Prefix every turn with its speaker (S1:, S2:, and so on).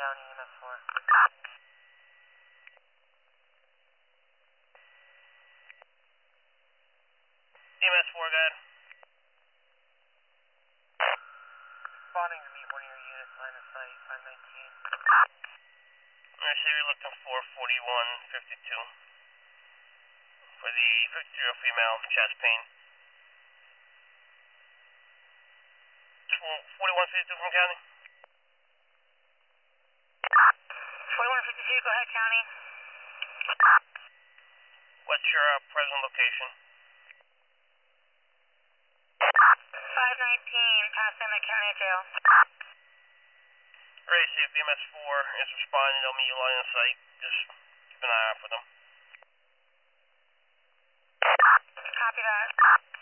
S1: County, EMS4.
S2: EMS4, go ahead.
S1: Responding to meet one of your units, line of sight, 519.
S2: Alright, so you're looking for 4152 for the 52-year-old female, chest pain. 4152 from County?
S1: 4152, go ahead, County.
S2: What's your present location?
S1: 519, passing the county jail.
S2: Alright, see if EMS4 is responding, they'll meet you line of sight. Just keep an eye out for them.
S1: Copy that.